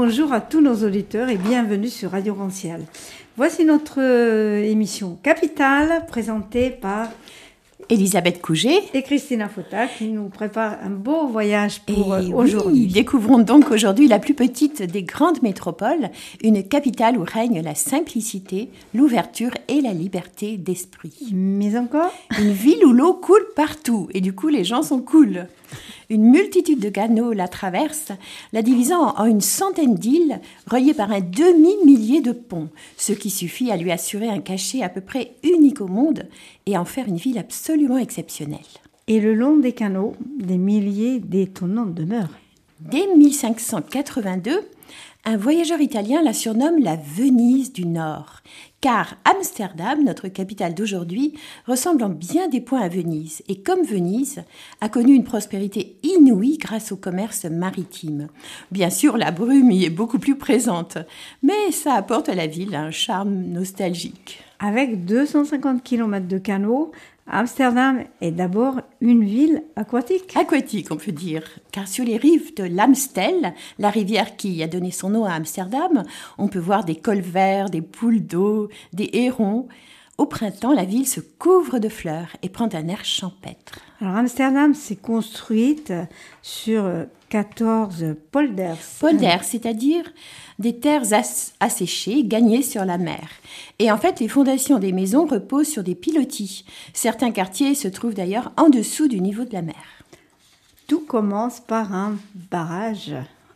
bonjour à tous nos auditeurs et bienvenue sur Radio Rancial. Voici notre émission Capitale présentée par Elisabeth Couget et Christina Fota qui nous préparent un beau voyage pour aujourd'hui. Oui, découvrons donc aujourd'hui la plus petite des grandes métropoles, une capitale où règne la simplicité, l'ouverture et la liberté d'esprit. Mais encore ? Une ville où l'eau coule partout et du coup les gens sont cool. Une multitude de canaux la traversent, la divisant en une centaine d'îles reliées par un demi-millier de ponts, ce qui suffit à lui assurer un cachet à peu près unique au monde et en faire une ville absolument exceptionnelle. Et le long des canaux, des milliers d'étonnantes demeures. Dès 1582, un voyageur italien la surnomme la Venise du Nord, car Amsterdam, notre capitale d'aujourd'hui, ressemble en bien des points à Venise, et comme Venise, a connu une prospérité inouïe grâce au commerce maritime. Bien sûr, la brume y est beaucoup plus présente, mais ça apporte à la ville un charme nostalgique. Avec 250 km de canaux, Amsterdam est d'abord une ville aquatique. Aquatique, on peut dire, car sur les rives de l'Amstel, la rivière qui a donné son nom à Amsterdam, on peut voir des colverts, des poules d'eau, des hérons. Au printemps, la ville se couvre de fleurs et prend un air champêtre. Alors Amsterdam s'est construite sur 14 polders. Polders, c'est-à-dire des terres asséchées, gagnées sur la mer. Et en fait, les fondations des maisons reposent sur des pilotis. Certains quartiers se trouvent d'ailleurs en dessous du niveau de la mer. Tout commence par un barrage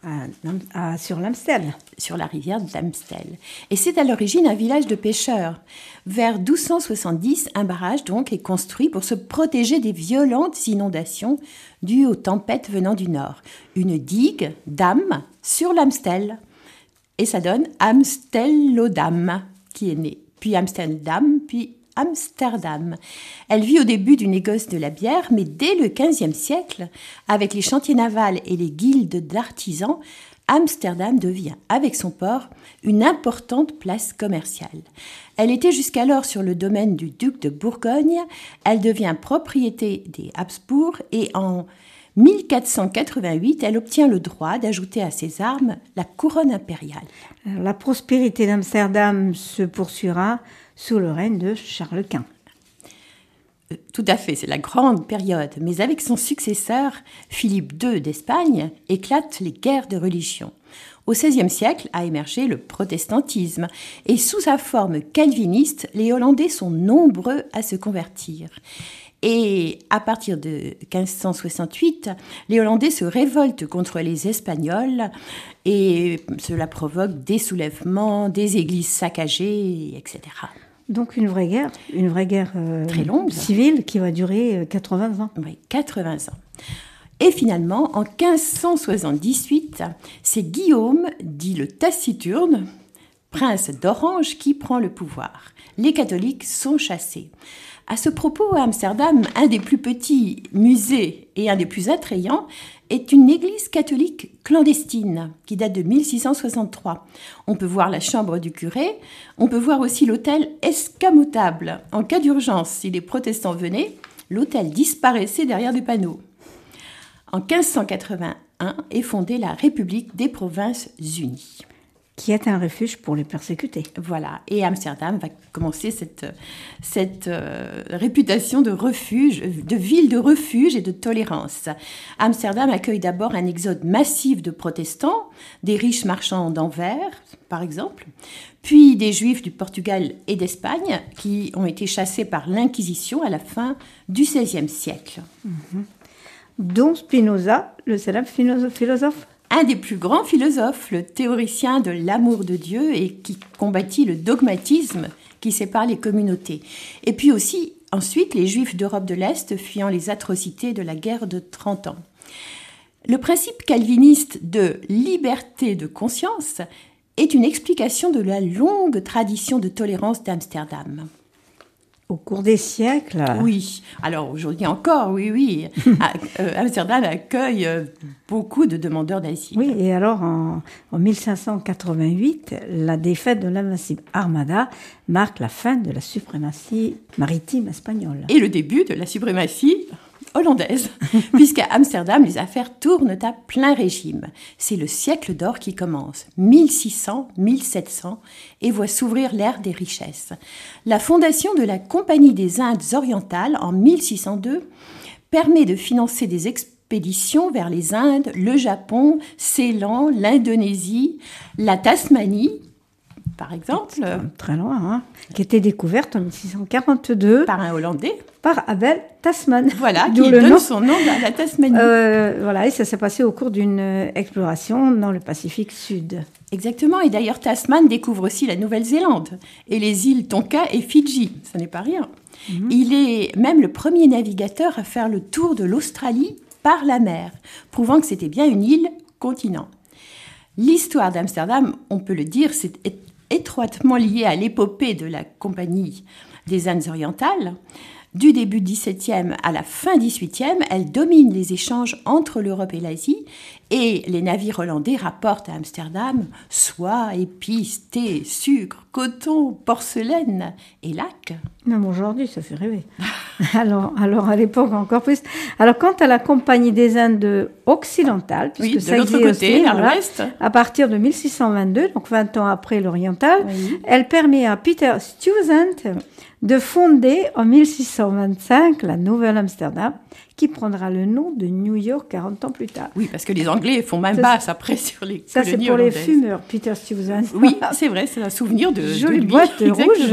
sur l'Amstel. Sur la rivière d'Amstel. Et c'est à l'origine un village de pêcheurs. Vers 1270, un barrage donc est construit pour se protéger des violentes inondations dues aux tempêtes venant du nord. Une digue, Dam, sur l'Amstel. Et ça donne Amstellodam, qui est né. Puis Amsterdam, puis Amsterdam. Elle vit au début du négoce de la bière, mais dès le XVe siècle, avec les chantiers navals et les guildes d'artisans, Amsterdam devient, avec son port, une importante place commerciale. Elle était jusqu'alors sur le domaine du duc de Bourgogne, elle devient propriété des Habsbourg et en 1488, elle obtient le droit d'ajouter à ses armes la couronne impériale. La prospérité d'Amsterdam se poursuivra sous le règne de Charles Quint. Tout à fait, c'est la grande période. Mais avec son successeur, Philippe II d'Espagne, éclatent les guerres de religion. Au XVIe siècle a émergé le protestantisme et sous sa forme calviniste, les Hollandais sont nombreux à se convertir. Et à partir de 1568, les Hollandais se révoltent contre les Espagnols et cela provoque des soulèvements, des églises saccagées, etc. Donc une vraie guerre très longue, civile qui va durer 80 ans. Oui, 80 ans. Et finalement, en 1578, c'est Guillaume, dit le taciturne, prince d'Orange, qui prend le pouvoir. Les catholiques sont chassés. À ce propos, à Amsterdam, un des plus petits musées et un des plus attrayants est une église catholique clandestine qui date de 1663. On peut voir la chambre du curé, on peut voir aussi l'hôtel escamotable. En cas d'urgence, si les protestants venaient, l'hôtel disparaissait derrière des panneaux. En 1581 est fondée la République des Provinces-Unies, qui est un refuge pour les persécutés. Voilà, et Amsterdam va commencer cette réputation de refuge, de ville de refuge et de tolérance. Amsterdam accueille d'abord un exode massif de protestants, des riches marchands d'Anvers, par exemple, puis des juifs du Portugal et d'Espagne qui ont été chassés par l'Inquisition à la fin du XVIe siècle. Dont Spinoza, le célèbre philosophe. Un des plus grands philosophes, le théoricien de l'amour de Dieu et qui combattit le dogmatisme qui sépare les communautés. Et puis aussi, ensuite, les Juifs d'Europe de l'Est fuyant les atrocités de la guerre de 30 ans. Le principe calviniste de liberté de conscience est une explication de la longue tradition de tolérance d'Amsterdam. Au cours des siècles. Oui, alors aujourd'hui encore, oui. Amsterdam accueille beaucoup de demandeurs d'asile. Oui, et alors en 1588, la défaite de l'invincible Armada marque la fin de la suprématie maritime espagnole. Et le début de la suprématie hollandaise, puisqu'à Amsterdam, les affaires tournent à plein régime. C'est le siècle d'or qui commence, 1600-1700, et voit s'ouvrir l'ère des richesses. La fondation de la Compagnie des Indes orientales en 1602 permet de financer des expéditions vers les Indes, le Japon, Ceylan, l'Indonésie, la Tasmanie, par exemple. Très loin, hein, qui était découverte en 1642 par un Hollandais. Par Abel Tasman. Voilà, qui donne son nom à la Tasmanie. Voilà, et ça s'est passé au cours d'une exploration dans le Pacifique Sud. Exactement, et d'ailleurs Tasman découvre aussi la Nouvelle-Zélande et les îles Tonga et Fidji, ça n'est pas rien. Il est même le premier navigateur à faire le tour de l'Australie par la mer, prouvant que c'était bien une île-continent. L'histoire d'Amsterdam, on peut le dire, c'est étroitement liée à l'épopée de la Compagnie des Indes orientales. Du début XVIIe à la fin XVIIIe, elle domine les échanges entre l'Europe et l'Asie et les navires hollandais rapportent à Amsterdam soie, épices, thé, sucre, coton, porcelaine et lac. Même aujourd'hui, ça fait rêver. alors à l'époque encore plus. Alors quant à la Compagnie des Indes occidentales, puisque oui, ça de l'autre côté, aussi, vers l'ouest, à partir de 1622, donc 20 ans après l'oriental, elle permet à Peter Stuyvesant de fonder en 1625 la Nouvelle-Amsterdam, qui prendra le nom de New York 40 ans plus tard. Oui, parce que les Anglais font main basse après sur les ça, colonies c'est pour hollandaises. Les fumeurs, Peter Stuyvesant. Oui, c'est vrai, c'est un souvenir de jolie lui. boîte rouge.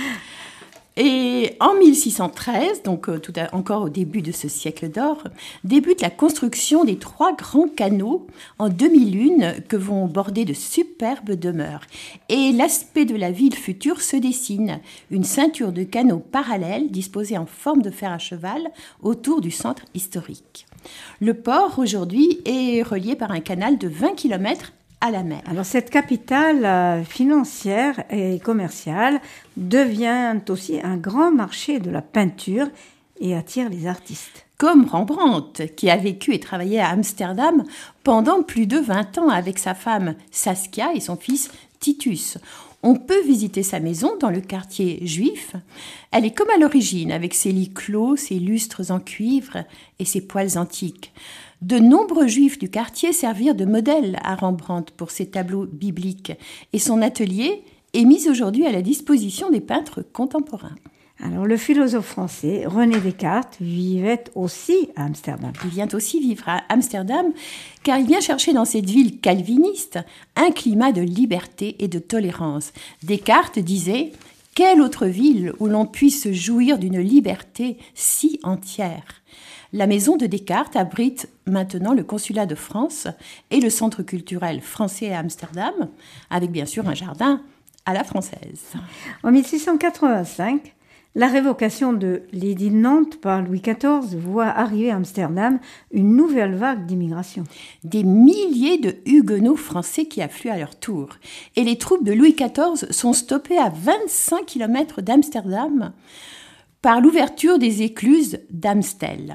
Et en 1613, donc encore au début de ce siècle d'or, débute la construction des 3 grands canaux en demi-lune que vont border de superbes demeures. Et l'aspect de la ville future se dessine, une ceinture de canaux parallèles disposés en forme de fer à cheval autour du centre historique. Le port aujourd'hui est relié par un canal de 20 km à la mer. Alors cette capitale financière et commerciale devient aussi un grand marché de la peinture et attire les artistes. Comme Rembrandt, qui a vécu et travaillé à Amsterdam pendant plus de 20 ans avec sa femme Saskia et son fils Titus. On peut visiter sa maison dans le quartier juif. Elle est comme à l'origine, avec ses lits clos, ses lustres en cuivre et ses poêles antiques. De nombreux juifs du quartier servirent de modèle à Rembrandt pour ses tableaux bibliques et son atelier est mis aujourd'hui à la disposition des peintres contemporains. Alors le philosophe français René Descartes vivait aussi à Amsterdam. Il vient aussi vivre à Amsterdam car il vient chercher dans cette ville calviniste un climat de liberté et de tolérance. Descartes disait « Quelle autre ville où l'on puisse jouir d'une liberté si entière ?» La maison de Descartes abrite maintenant le consulat de France et le centre culturel français à Amsterdam, avec bien sûr un jardin à la française. En 1685, la révocation de l'édit de Nantes par Louis XIV voit arriver à Amsterdam une nouvelle vague d'immigration. Des milliers de huguenots français qui affluent à leur tour. Et les troupes de Louis XIV sont stoppées à 25 km d'Amsterdam par l'ouverture des écluses d'Amstel.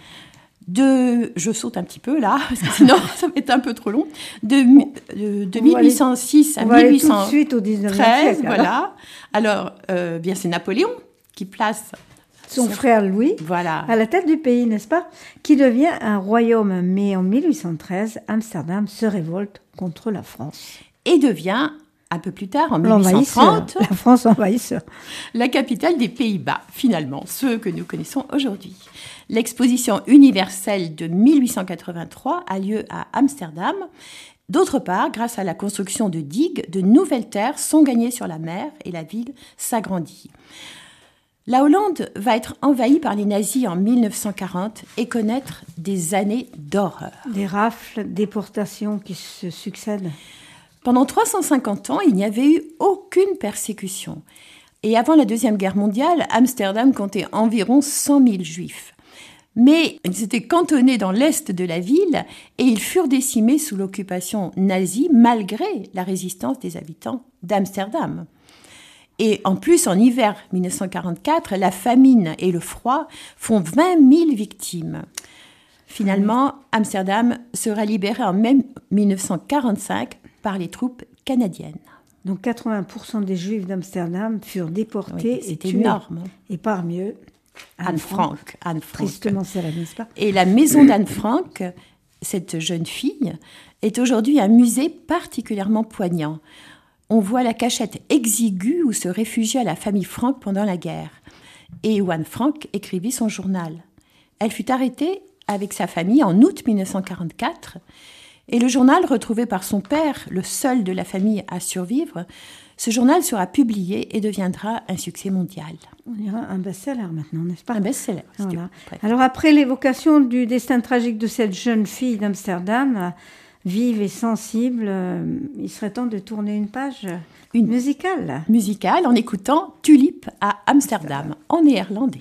Je saute un petit peu là, parce que sinon ça va être un peu trop long. De 1806 à 1813, aller tout de suite au 19e siècle. Voilà. Alors, bien c'est Napoléon qui place son frère Louis à la tête du pays, n'est-ce pas, qui devient un royaume. Mais en 1813, Amsterdam se révolte contre la France. Et devient, un peu plus tard, en 1830, la France envahisseur, la capitale des Pays-Bas, finalement, ceux que nous connaissons aujourd'hui. L'exposition universelle de 1883 a lieu à Amsterdam. D'autre part, grâce à la construction de digues, de nouvelles terres sont gagnées sur la mer et la ville s'agrandit. La Hollande va être envahie par les nazis en 1940 et connaître des années d'horreur. Des rafles, déportations qui se succèdent. Pendant 350 ans, il n'y avait eu aucune persécution. Et avant la Deuxième Guerre mondiale, Amsterdam comptait environ 100 000 juifs. Mais ils s'étaient cantonnés dans l'est de la ville et ils furent décimés sous l'occupation nazie malgré la résistance des habitants d'Amsterdam. Et en plus, en hiver 1944, la famine et le froid font 20 000 victimes. Finalement, Amsterdam sera libéré en mai 1945 par les troupes canadiennes. Donc 80% des Juifs d'Amsterdam furent déportés et tués. Énorme. Et parmi eux, Anne Frank. Tristement célèbre, n'est-ce pas? Et la maison d'Anne Frank, cette jeune fille, est aujourd'hui un musée particulièrement poignant. On voit la cachette exiguë où se réfugia la famille Frank pendant la guerre et où Anne Frank écrivit son journal. Elle fut arrêtée avec sa famille en août 1944 et le journal retrouvé par son père, le seul de la famille à survivre, ce journal sera publié et deviendra un succès mondial. On dirait un best-seller maintenant, n'est-ce pas? Un best-seller. Voilà. Alors après l'évocation du destin tragique de cette jeune fille d'Amsterdam, vive et sensible, il serait temps de tourner une page musicale. Musicale en écoutant Tulip à Amsterdam, en néerlandais.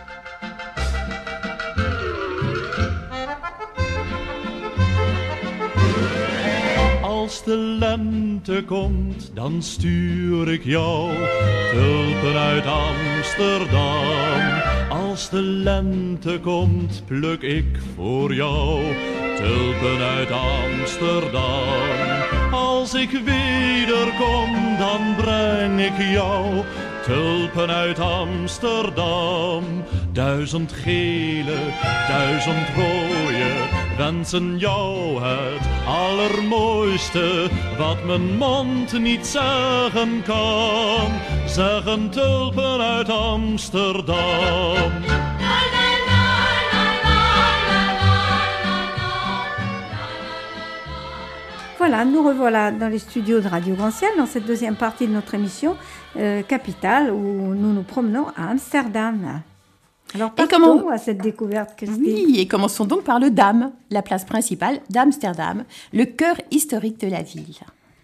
Als de lente komt, dan stuur ik jou tulpen uit Amsterdam. Als de lente komt, pluk ik voor jou tulpen uit Amsterdam. Als ik wederkom, dan breng ik jou tulpen uit Amsterdam. 1000 gele, 1000 rode wensen jou het allermooiste wat mijn mond niet zeggen kan. Zeggen tulpen uit Amsterdam. Voilà, nous revoilà dans les studios de Radio Grand Ciel, dans cette deuxième partie de notre émission Capitale, où nous nous promenons à Amsterdam. Alors, partons à cette découverte, Christine. Oui, et commençons donc par le Dam, la place principale d'Amsterdam, le cœur historique de la ville.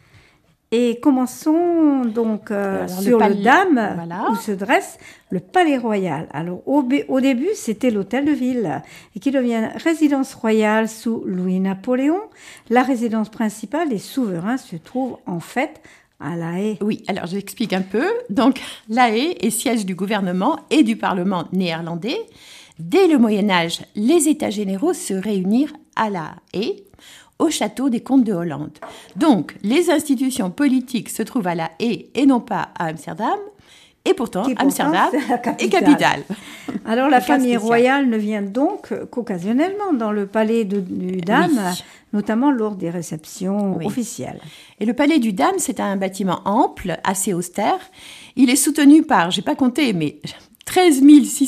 Et commençons donc sur le Dam, voilà, où se dresse le Palais Royal. Alors, au début, c'était l'hôtel de ville, et qui devient résidence royale sous Louis-Napoléon. La résidence principale des souverains se trouve en fait à La Haye. Oui, alors je l'explique un peu. Donc, La Haye est siège du gouvernement et du Parlement néerlandais. Dès le Moyen-Âge, les États généraux se réunirent à La Haye, au château des comtes de Hollande. Donc, les institutions politiques se trouvent à La Haye et non pas à Amsterdam. Et pourtant, Amsterdam est capitale. Alors, la famille royale ne vient donc qu'occasionnellement dans le palais du Dam, oui, notamment lors des réceptions officielles. Et le palais du Dam, c'est un bâtiment ample, assez austère. Il est soutenu par, je n'ai pas compté, mais 13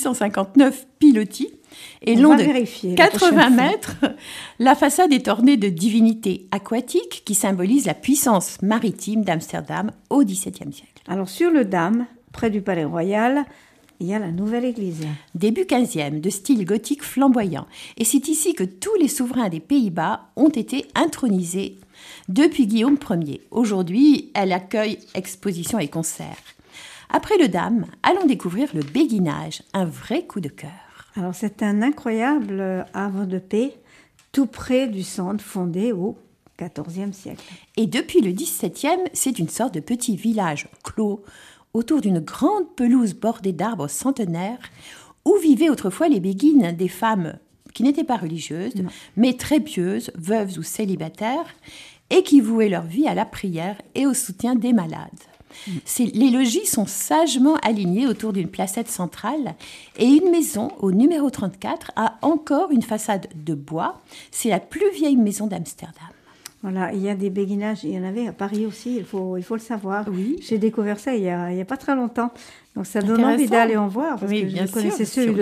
659 pilotis. Et long de 80 mètres, la façade est ornée de divinités aquatiques qui symbolisent la puissance maritime d'Amsterdam au XVIIe siècle. Alors, sur le Dam, près du Palais Royal, il y a la nouvelle église. Début 15e, de style gothique flamboyant. Et c'est ici que tous les souverains des Pays-Bas ont été intronisés depuis Guillaume Ier. Aujourd'hui, elle accueille expositions et concerts. Après le Dam, allons découvrir le béguinage, un vrai coup de cœur. Alors, c'est un incroyable havre de paix, tout près du centre fondé au XIVe siècle. Et depuis le XVIIe, c'est une sorte de petit village clos, autour d'une grande pelouse bordée d'arbres centenaires, où vivaient autrefois les béguines, des femmes qui n'étaient pas religieuses, mais très pieuses, veuves ou célibataires, et qui vouaient leur vie à la prière et au soutien des malades. Les logis sont sagement alignés autour d'une placette centrale et une maison au numéro 34 a encore une façade de bois. C'est la plus vieille maison d'Amsterdam. Voilà, il y a des béguinages, il y en avait à Paris aussi, il faut le savoir. Oui. J'ai découvert ça il y a pas très longtemps. Donc ça donne envie d'aller en voir, parce que je connaissais celui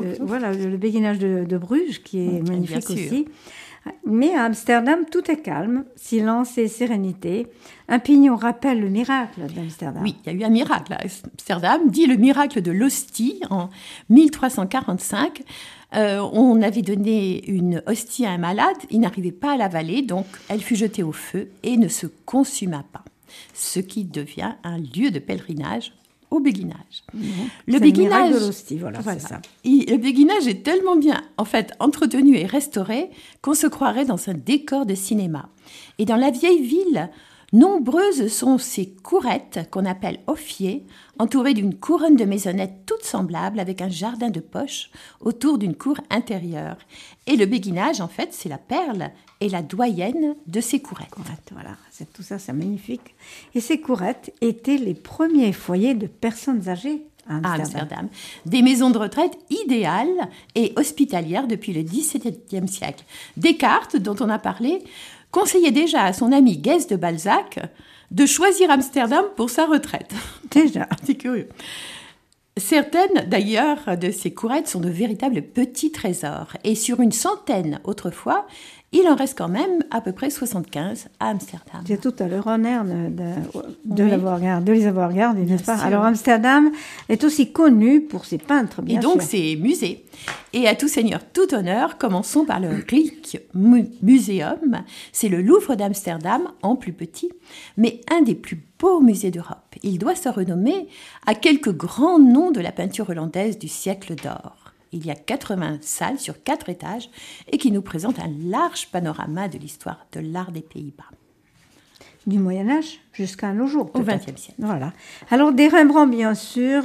le béguinage de Bruges, qui est magnifique aussi. Mais à Amsterdam, tout est calme, silence et sérénité. Un pignon rappelle le miracle d'Amsterdam. Oui, il y a eu un miracle à Amsterdam, dit le miracle de l'hostie en 1345. On avait donné une hostie à un malade, il n'arrivait pas à l'avaler, donc elle fut jetée au feu et ne se consuma pas, ce qui devient un lieu de pèlerinage au béguinage. Le béguinage de l'hostie, voilà. C'est ça. Le béguinage est tellement bien, en fait, entretenu et restauré qu'on se croirait dans un décor de cinéma. Et dans la vieille ville, nombreuses sont ces courettes qu'on appelle hoffiers, entourées d'une couronne de maisonnettes toutes semblables avec un jardin de poche autour d'une cour intérieure. Et le béguinage, en fait, c'est la perle et la doyenne de ces courettes. Voilà, tout ça, c'est magnifique. Et ces courettes étaient les premiers foyers de personnes âgées à Amsterdam. Des maisons de retraite idéales et hospitalières depuis le XVIIe siècle. Descartes, dont on a parlé, conseillait déjà à son ami Guest de Balzac de choisir Amsterdam pour sa retraite. Déjà. C'est curieux. Certaines, d'ailleurs, de ces courettes sont de véritables petits trésors. Et sur une centaine autrefois, il en reste quand même à peu près 75 à Amsterdam. J'ai tout à l'heure honneur de Oui. les avoir gardés, n'est-ce pas? sûr. Alors, Amsterdam est aussi connu pour ses peintres, bien Et donc, sûr. c'est musée. Et à tout seigneur, tout honneur, commençons par le Rijksmuseum. C'est le Louvre d'Amsterdam, en plus petit, mais un des plus beaux musées d'Europe. Il doit se renommer à quelques grands noms de la peinture hollandaise du siècle d'or. Il y a 80 salles sur 4 étages et qui nous présentent un large panorama de l'histoire de l'art des Pays-Bas. Du Moyen-Âge jusqu'à nos jours. Au peut-être. XXe siècle. Voilà. Alors, des Rembrandt, bien sûr,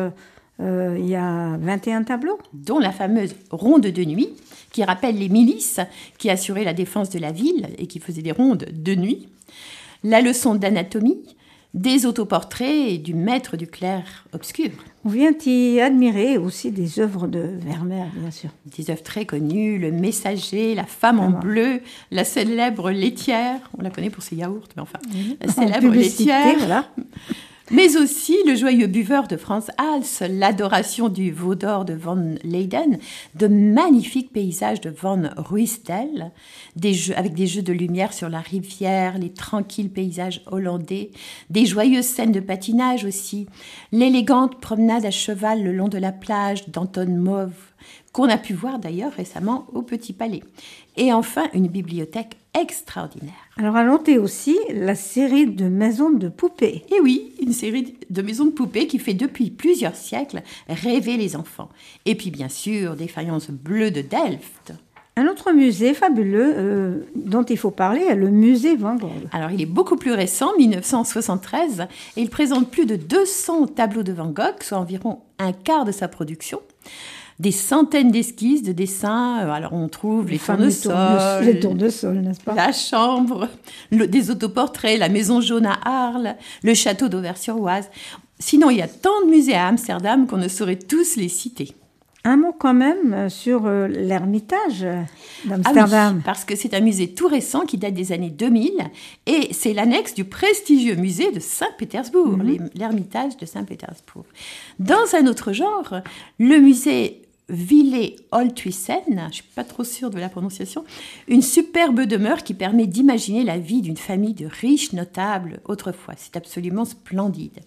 il y a 21 tableaux. Dont la fameuse ronde de nuit, qui rappelle les milices qui assuraient la défense de la ville et qui faisaient des rondes de nuit. La leçon d'anatomie, des autoportraits du maître du clair-obscur. On vient y admirer aussi des œuvres de Vermeer, bien sûr. Des œuvres très connues, Le Messager, La femme en bleu, la célèbre laitière, on la connaît pour ses yaourts, mais enfin, la célèbre Publicité, laitière. voilà. Mais aussi Le joyeux buveur de Frans Hals, L'adoration du veau d'or de Van Leyden, de magnifiques paysages de Van Ruysdael, avec des jeux de lumière sur la rivière, les tranquilles paysages hollandais, des joyeuses scènes de patinage aussi, l'élégante promenade à cheval le long de la plage d'Anton Mauve, qu'on a pu voir d'ailleurs récemment au Petit Palais. Et enfin, une bibliothèque extraordinaire. Alors, à noter aussi la série de maisons de poupées. Et oui, une série de maisons de poupées qui fait depuis plusieurs siècles rêver les enfants. Et puis bien sûr, des faïences bleues de Delft. Un autre musée fabuleux dont il faut parler est le musée Van Gogh. Alors, il est beaucoup plus récent, 1973, et il présente plus de 200 tableaux de Van Gogh, soit environ un quart de sa production. Des centaines d'esquisses, de dessins. Alors, on trouve les tournesols, les tournesols, n'est-ce pas? la chambre, des autoportraits, la maison jaune à Arles, le château d'Auvers-sur-Oise. Sinon, il y a tant de musées à Amsterdam qu'on ne saurait tous les citer. Un mot quand même sur l'Ermitage d'Amsterdam. Ah oui, parce que c'est un musée tout récent qui date des années 2000 et c'est l'annexe du prestigieux musée de Saint-Pétersbourg, l'Ermitage de Saint-Pétersbourg. Dans un autre genre, le musée Ville Holthuisen, je ne suis pas trop sûre de la prononciation, une superbe demeure qui permet d'imaginer la vie d'une famille de riches notables autrefois. C'est absolument splendide.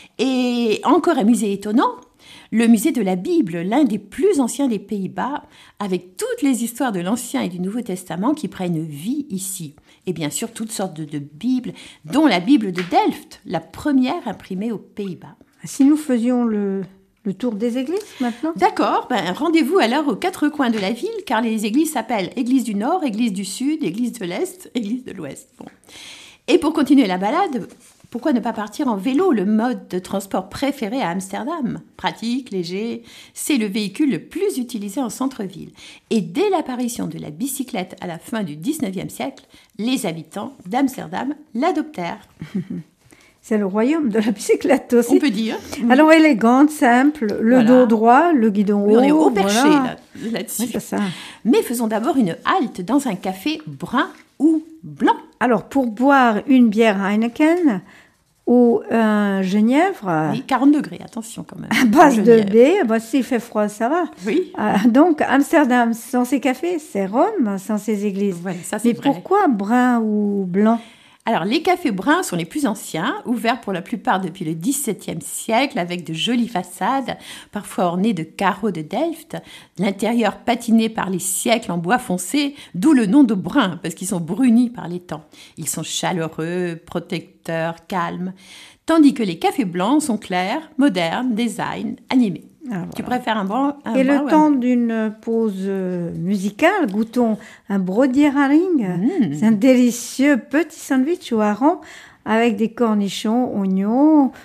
Et encore un musée étonnant, le musée de la Bible, l'un des plus anciens des Pays-Bas, avec toutes les histoires de l'Ancien et du Nouveau Testament qui prennent vie ici. Et bien sûr, toutes sortes de Bibles, dont la Bible de Delft, la première imprimée aux Pays-Bas. Si nous faisions le tour des églises maintenant? D'accord, rendez-vous alors aux 4 coins de la ville, car les églises s'appellent Église du Nord, Église du Sud, Église de l'Est, Église de l'Ouest. Bon. Et pour continuer la balade, pourquoi ne pas partir en vélo, le mode de transport préféré à Amsterdam? Pratique, léger, c'est le véhicule le plus utilisé en centre-ville. Et dès l'apparition de la bicyclette à la fin du 19e siècle, les habitants d'Amsterdam l'adoptèrent. C'est le royaume de la bicyclette aussi. On peut dire. Alors, élégante, simple, le dos droit, le guidon haut. Oui, on est haut perché là-dessus. Oui, c'est ça. Mais faisons d'abord une halte dans un café brun ou blanc. Alors, pour boire une bière Heineken ou un Genièvre... Oui, 40 degrés, attention quand même. À base de baie, s'il fait froid, ça va. Oui. Donc, Amsterdam, sans ses cafés, c'est Rome, sans ses églises. Voilà, ça, c'est Mais vrai. pourquoi brun ou blanc? Alors, les cafés bruns sont les plus anciens, ouverts pour la plupart depuis le XVIIe siècle, avec de jolies façades, parfois ornées de carreaux de Delft, l'intérieur patiné par les siècles en bois foncé, d'où le nom de brun, parce qu'ils sont brunis par les temps. Ils sont chaleureux, protecteurs, calmes, tandis que les cafés blancs sont clairs, modernes, design, animés. Ah, voilà. Tu préfères un brun? Et le temps d'une pause musicale, goûtons un Broodierharing. C'est un délicieux petit sandwich au hareng avec des cornichons, oignons,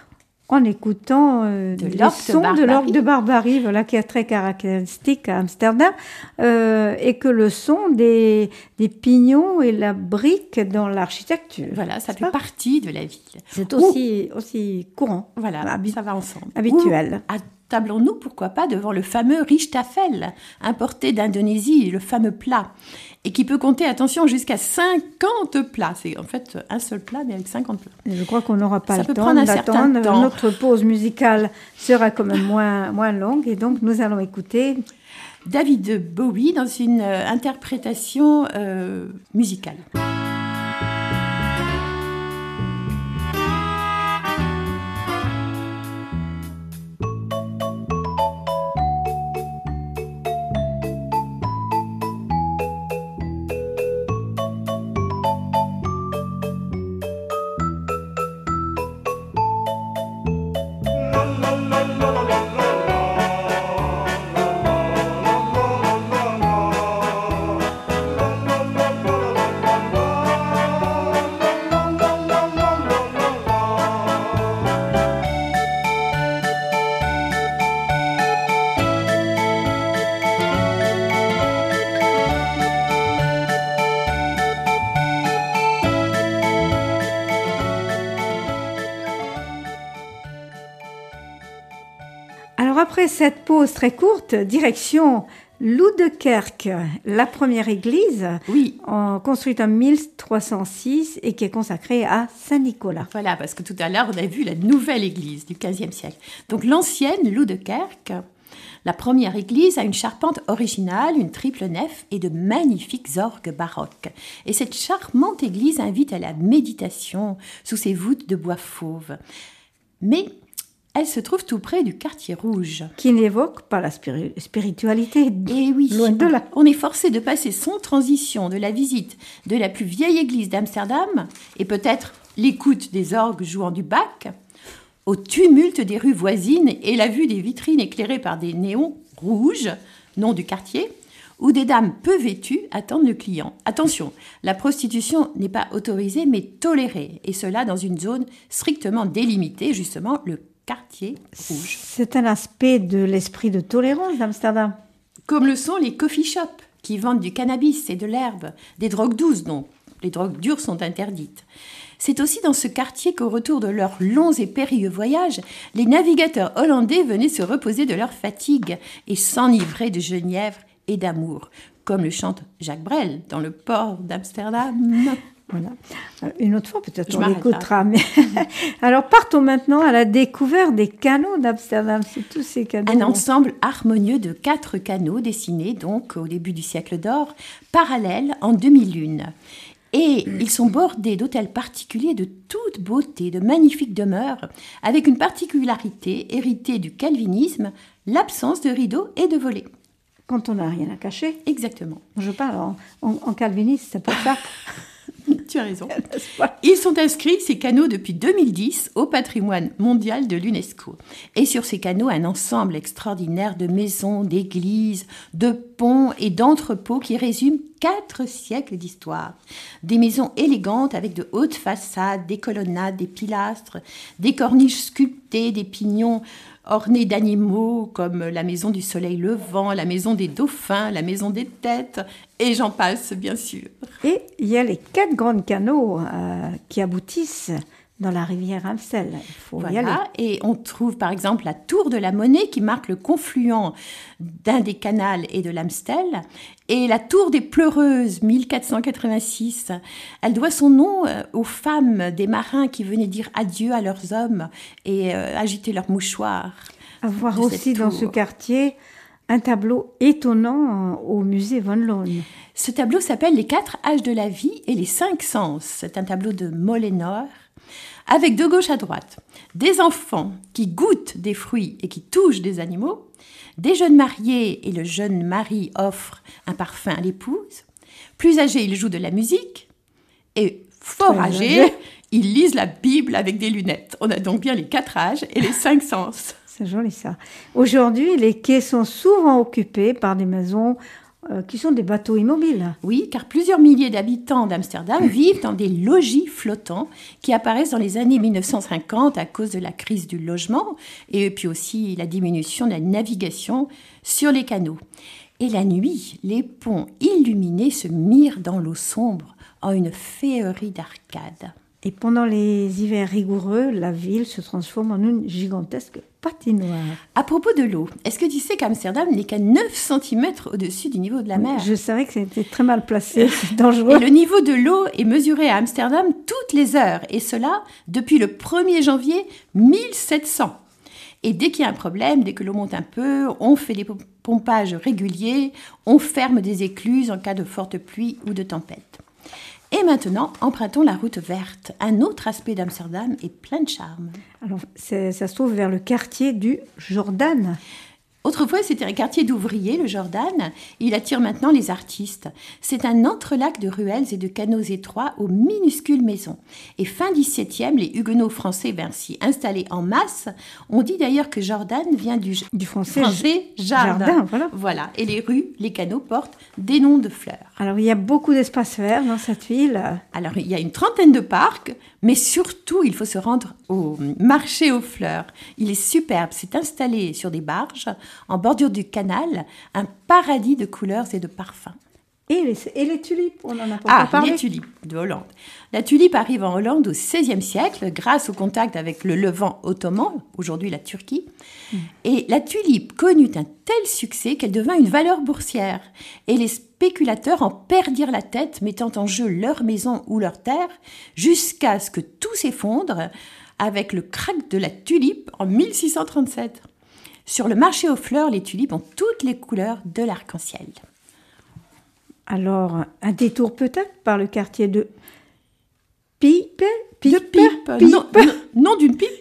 en écoutant les sons de l'orgue de Barbarie, voilà, qui est très caractéristique à Amsterdam, et que le son des pignons et la brique dans l'architecture. Voilà, ça fait partie de la ville. C'est aussi courant. Voilà, ça va ensemble. Habituel. Tablons-nous, pourquoi pas, devant le fameux Richtafel, importé d'Indonésie, le fameux plat, et qui peut compter, attention, jusqu'à 50 plats. C'est en fait un seul plat, mais avec 50 plats. Je crois qu'on n'aura pas ça le peut temps prendre un d'attendre. certain temps. Notre pause musicale sera quand même moins longue, et donc nous allons écouter David Bowie dans une interprétation musicale. Après cette pause très courte, direction Loedekerk, la première église construite en 1306 et qui est consacrée à Saint-Nicolas. Voilà, parce que tout à l'heure, on a vu la nouvelle église du XVe siècle. Donc l'ancienne Loedekerk, la première église, a une charpente originale, une triple nef et de magnifiques orgues baroques. Et cette charmante église invite à la méditation sous ses voûtes de bois fauve. Mais elle se trouve tout près du quartier rouge. Qui n'évoque pas la spiritualité. Et oui, loin de là. On est forcé de passer sans transition de la visite de la plus vieille église d'Amsterdam, et peut-être l'écoute des orgues jouant du Bach, au tumulte des rues voisines et la vue des vitrines éclairées par des néons rouges, nom du quartier, où des dames peu vêtues attendent le client. Attention, la prostitution n'est pas autorisée mais tolérée, et cela dans une zone strictement délimitée, justement le quartier rouge. C'est un aspect de l'esprit de tolérance d'Amsterdam. Comme le sont les coffee shops, qui vendent du cannabis et de l'herbe, des drogues douces, donc les drogues dures sont interdites. C'est aussi dans ce quartier qu'au retour de leurs longs et périlleux voyages, les navigateurs hollandais venaient se reposer de leur fatigue et s'enivrer de genièvre et d'amour, comme le chante Jacques Brel dans le port d'Amsterdam. Voilà. Une autre fois, peut-être, on l'écoutera. Mais... Alors, partons maintenant à la découverte des canaux d'Amsterdam. C'est tous ces canaux. Un ensemble harmonieux de 4 canaux dessinés, donc, au début du siècle d'or, parallèles en demi-lune. Et ils sont bordés d'hôtels particuliers de toute beauté, de magnifiques demeures, avec une particularité héritée du calvinisme, l'absence de rideaux et de volets. Quand on n'a rien à cacher. Exactement. Je parle en calviniste, c'est pour ça. Tu as raison. Ils sont inscrits, ces canaux, depuis 2010 au patrimoine mondial de l'UNESCO. Et sur ces canaux, un ensemble extraordinaire de maisons, d'églises, de ponts et d'entrepôts qui résument 4 siècles d'histoire. Des maisons élégantes avec de hautes façades, des colonnades, des pilastres, des corniches sculptées, des pignons ornés d'animaux comme la maison du soleil levant, la maison des dauphins, la maison des têtes, et j'en passe, bien sûr. Et il y a les 4 grands canaux qui aboutissent dans la rivière Amstel. Il faut y aller. Et on trouve par exemple la tour de la Monnaie qui marque le confluent d'un des canals et de l'Amstel. Et la tour des Pleureuses, 1486, elle doit son nom aux femmes des marins qui venaient dire adieu à leurs hommes et agiter leurs mouchoirs. À voir aussi dans ce quartier un tableau étonnant au musée Van Loon. Ce tableau s'appelle « Les 4 âges de la vie et les 5 sens ». C'est un tableau de Molenhoor, avec de gauche à droite des enfants qui goûtent des fruits et qui touchent des animaux, des jeunes mariés et le jeune mari offre un parfum à l'épouse, plus âgés, ils jouent de la musique, et fort âgés, ils lisent la Bible avec des lunettes. On a donc bien les 4 âges et les 5 sens. C'est joli ça. Aujourd'hui, les quais sont souvent occupés par des maisons qui sont des bateaux immobiles. Oui, car plusieurs milliers d'habitants d'Amsterdam vivent dans des logis flottants qui apparaissent dans les années 1950 à cause de la crise du logement et puis aussi la diminution de la navigation sur les canaux. Et la nuit, les ponts illuminés se mirent dans l'eau sombre en une féerie d'arcades. Et pendant les hivers rigoureux, la ville se transforme en une gigantesque patinoire. À propos de l'eau, est-ce que tu sais qu'Amsterdam n'est qu'à 9 cm au-dessus du niveau de la mer ? Je savais que c'était très mal placé, c'est dangereux. Et le niveau de l'eau est mesuré à Amsterdam toutes les heures, et cela depuis le 1er janvier 1700. Et dès qu'il y a un problème, dès que l'eau monte un peu, on fait des pompages réguliers, on ferme des écluses en cas de forte pluie ou de tempête. Et maintenant, empruntons la route verte. Un autre aspect d'Amsterdam est plein de charme. Alors, ça se trouve vers le quartier du Jordan. Autrefois, c'était un quartier d'ouvriers, le Jordan. Il attire maintenant les artistes. C'est un entrelac de ruelles et de canaux étroits aux minuscules maisons. Et fin 17e, les huguenots français vinrent s'y installer en masse. On dit d'ailleurs que Jordan vient du français jardin. Voilà. Et les rues, les canaux portent des noms de fleurs. Alors, il y a beaucoup d'espaces verts dans cette ville. Alors, il y a une trentaine de parcs, mais surtout, il faut se rendre au marché aux fleurs. Il est superbe. C'est installé sur des barges, en bordure du canal, un paradis de couleurs et de parfums. Et les tulipes, on en a pas parlé. Les tulipes de Hollande. La tulipe arrive en Hollande au XVIe siècle grâce au contact avec le Levant ottoman, aujourd'hui la Turquie. Et la tulipe connut un tel succès qu'elle devint une valeur boursière. Et les spéculateurs en perdirent la tête, mettant en jeu leur maison ou leur terre, jusqu'à ce que tout s'effondre avec le krach de la tulipe en 1637. Sur le marché aux fleurs, les tulipes ont toutes les couleurs de l'arc-en-ciel. Alors, un détour peut-être par le quartier de Pipe. Non d'une pipe.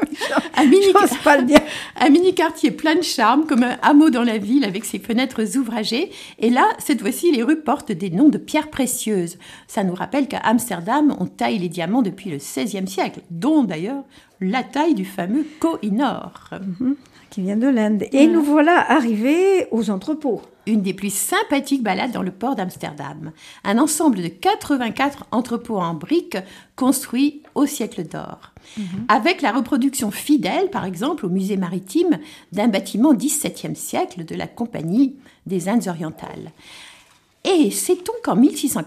Un mini-quartier plein de charme, comme un hameau dans la ville avec ses fenêtres ouvragées. Et là, cette fois-ci, les rues portent des noms de pierres précieuses. Ça nous rappelle qu'à Amsterdam, on taille les diamants depuis le XVIe siècle, dont d'ailleurs la taille du fameux Koh-i-Noor. Qui vient de l'Inde. Et nous voilà arrivés aux entrepôts. Une des plus sympathiques balades dans le port d'Amsterdam. Un ensemble de 84 entrepôts en briques construits au siècle d'or. Avec la reproduction fidèle, par exemple, au musée maritime, d'un bâtiment XVIIe siècle de la Compagnie des Indes orientales. Et sait-on qu'en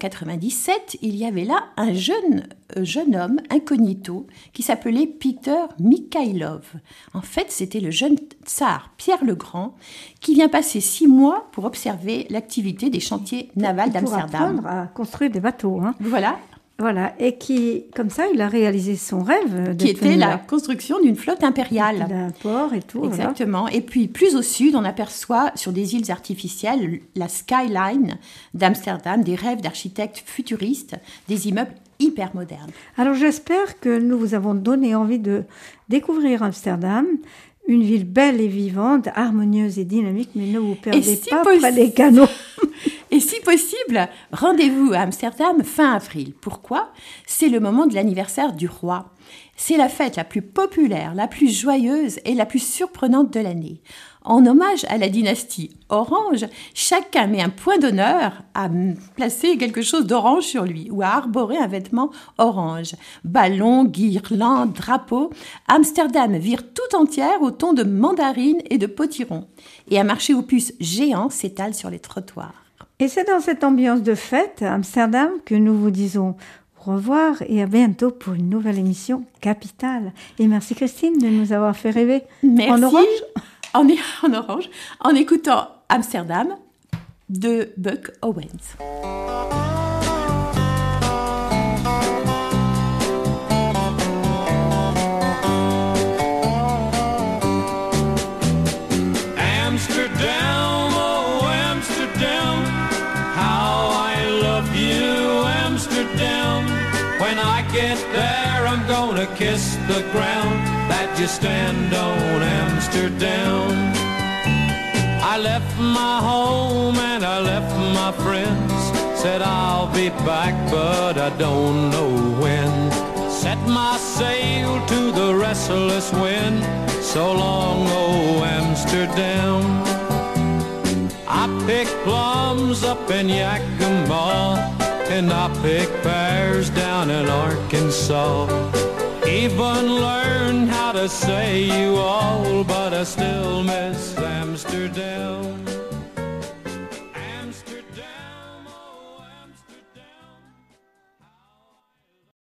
1697, il y avait là un jeune homme incognito qui s'appelait Peter Mikhailov. En fait, c'était le jeune tsar Pierre le Grand qui vient passer 6 mois pour observer l'activité des chantiers navals d'Amsterdam. Pour apprendre à construire des bateaux. Voilà, et qui, comme ça, il a réalisé son rêve. Qui était la construction d'une flotte impériale. D'un port et tout. Exactement. Voilà. Et puis, plus au sud, on aperçoit sur des îles artificielles la skyline d'Amsterdam, des rêves d'architectes futuristes, des immeubles hyper modernes. Alors, j'espère que nous vous avons donné envie de découvrir Amsterdam. Une ville belle et vivante, harmonieuse et dynamique, mais ne vous perdez pas près des canaux. Et si possible, rendez-vous à Amsterdam fin avril. Pourquoi ? C'est le moment de l'anniversaire du roi. C'est la fête la plus populaire, la plus joyeuse et la plus surprenante de l'année. En hommage à la dynastie Orange, chacun met un point d'honneur à placer quelque chose d'orange sur lui ou à arborer un vêtement orange. Ballons, guirlandes, drapeaux. Amsterdam vire tout entière au ton de mandarine et de potiron. Et un marché aux puces géant s'étale sur les trottoirs. Et c'est dans cette ambiance de fête à Amsterdam que nous vous disons au revoir et à bientôt pour une nouvelle émission Capitale. Et merci Christine de nous avoir fait rêver. Merci. En orange. En orange, en écoutant Amsterdam de Buck Owens. Amsterdam, oh Amsterdam, how I love you, Amsterdam. When I get there, I'm gonna kiss the ground that you stand on, Amsterdam. I left my home and I left my friends, said I'll be back but I don't know when. Set my sail to the restless wind, so long, oh Amsterdam. I pick plums up in Yakima, and I pick pears down in Arkansas. Even learned how to say you all, but I still miss Amsterdam.